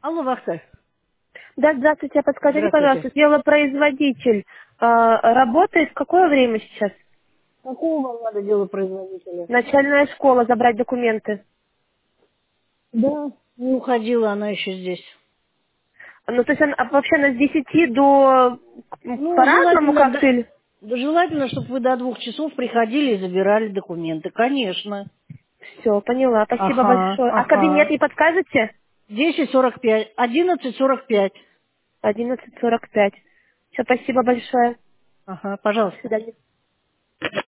Алло, Вахтар. Да, здравствуйте. Подскажите, Здравствуйте. пожалуйста, делопроизводитель работает в какое время сейчас? Какого вам надо делопроизводителя? Начальная школа, забрать документы. Да. Не уходила она еще здесь. Ну, то есть вообще она с 10 до... Ну, По-разному желательно, как-то или... да желательно, чтобы вы до 2 часов приходили и забирали документы. Конечно. Все, поняла. Спасибо Ага, большое. А кабинет ага. не подскажете? 10:45, 11:45. 11:45. Все, спасибо большое. Ага, До пожалуйста. свидания.